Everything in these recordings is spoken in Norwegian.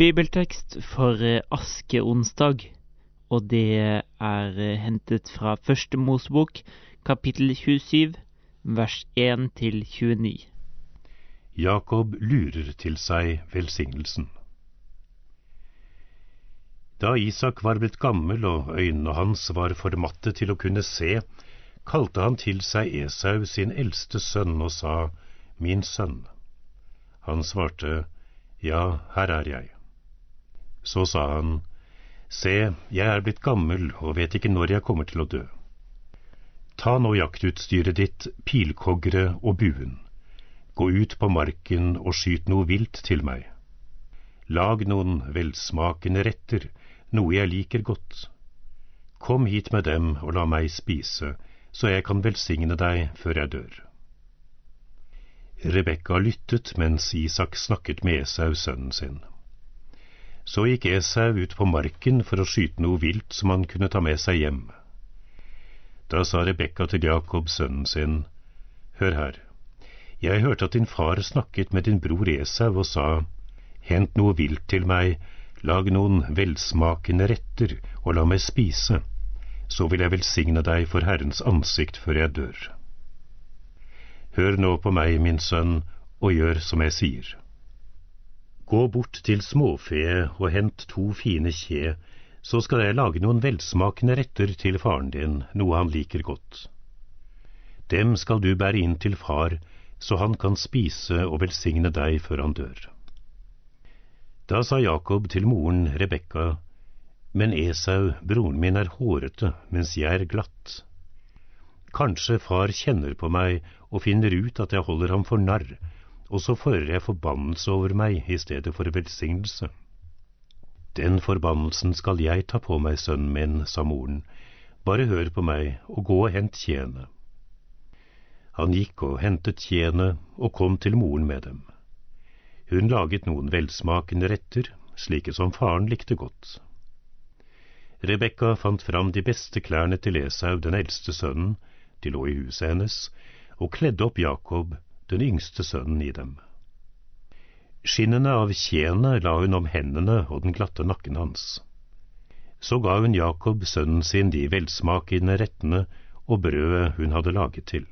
Bibeltekst for askeonsdag, og det hentet fra Første Mosebok, kapittel 27, vers 1-29. Jakob lurer til seg velsignelsen. Da Isak var blitt gammel og øynene hans var for matte til å kunne se, kalte han til seg Esau, sin eldste sønn, og sa, «Min sønn». Han svarte, «Ja, her er jeg». Så sa han, «Se, jeg er blitt gammel og vet ikke når jeg kommer til å dø. Ta nå jaktutstyret ditt, pilkogre og buen. Gå ut på marken og skyt noe vilt til meg. Lag noen velsmakende retter, noe jeg liker godt. Kom hit med dem og la meg spise, så jeg kan velsigne deg før jeg dør». Rebekka lyttet mens Isak snakket med Esau, sønnen sin. Så gikk Esau ut på marken for å skyte noe vilt som han kunne ta med seg hjem. Da sa Rebekka til Jakob, sønnen sin, «Hør her, jeg hørte at din far snakket med din bror Esau og sa, «Hent noe vilt til meg, lag noen velsmakende retter og la meg spise, så vil jeg velsigne deg for Herrens ansikt før jeg dør. Hør nå på meg, min sønn, og gjør som jeg sier. Gå bort til småfe og hent 2 fine kje, så skal jeg lage noen velsmakende retter til faren din, noe han liker godt. Dem skal du bære inn til far, så han kan spise og velsigne deg før han dør». Da sa Jakob til moren Rebekka, «Men Esau, broren min, er hårete, mens jeg er glatt. Kanskje far kjenner på meg og finner ut at jeg holder ham for narr, og så fører jeg forbannelse over meg i stedet for velsignelse. Den forbannelsen skal jeg ta på meg, sønnen min, sa moren. Bare hør på meg og gå og hent kjene. Han gikk og hentet kjene og kom til moren med dem. Hun laget noen velsmakende retter, slike som faren likte godt. Rebekka fant fram de beste klærne til Esau, den eldste sønnen, de lå i huset hennes, og kledde opp Jakob, den yngste sønnen, i dem. Skinnene av kjene la hun om hendene og den glatte nakken hans. Så ga hun Jakob, sønnen sin, de velsmakende rettene og brødet hun hadde laget til.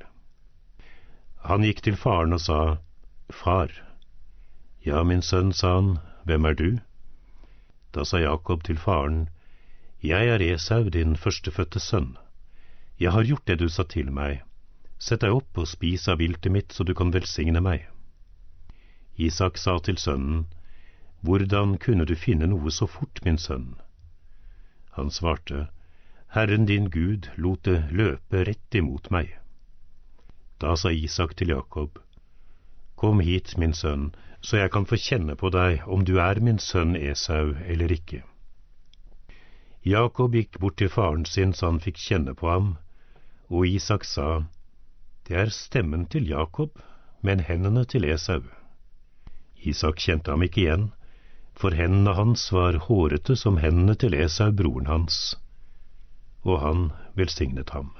Han gikk til faren og sa, «Far». «Ja, min sønn», sa han, «hvem er du?» Da sa Jakob til faren, «Jeg er Esau, din førstefødte sønn. Jeg har gjort det du sa til meg. Sett deg opp og spis av viltet mitt, så du kan velsigne meg». Isak sa til sønnen, «Hvordan kunne du finne noe så fort, min sønn?» Han svarte, «Herren din Gud lot det løpe rett imot meg». Da sa Isak til Jakob, «Kom hit, min sønn, så jeg kan få kjenne på deg om du er min sønn Esau eller ikke». Jakob gikk bort til faren sin så han fikk kjenne på ham, og Isak sa, «Det er stemmen til Jakob, men hendene til Esau». Isak kjente ham ikke igjen, for hendene hans var hårete som hendene til Esau, broren hans, og han velsignet ham.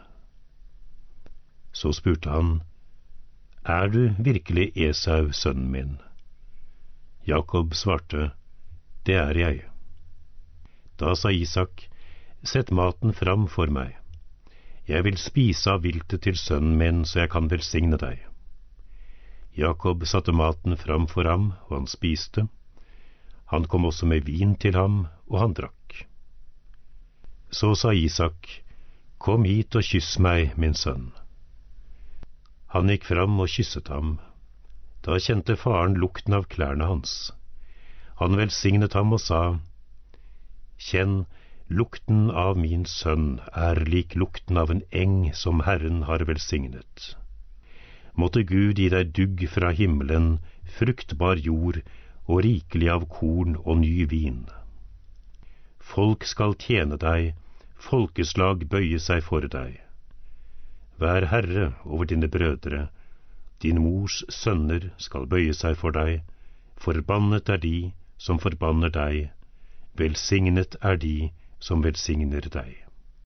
Så spurte han, «Er du virkelig Esau, sønnen min?» Jakob svarte, «Det er jeg». Da sa Isak, «Sett maten fram for meg. Jeg vil spise av viltet til sønnen min, så jeg kan velsigne deg». Jakob satte maten fram for ham, og han spiste. Han kom også med vin til ham, og han drakk. Så sa Isak, «Kom hit og kyss meg, min sønn». Han gikk fram og kysset ham. Da kjente faren lukten av klærne hans. Han velsignet ham og sa, «Kjenn, lukten av min sønn er lik lukten av en eng som Herren har velsignet. Måtte Gud gi deg dugg fra himmelen, fruktbar jord og rikelig av korn og ny vin. Folk skal tjene deg, folkeslag bøye seg for deg. Vær herre over dine brødre, din mors sønner skal bøye seg for deg, forbannet er de som forbanner deg, velsignet er de som velsigner deg.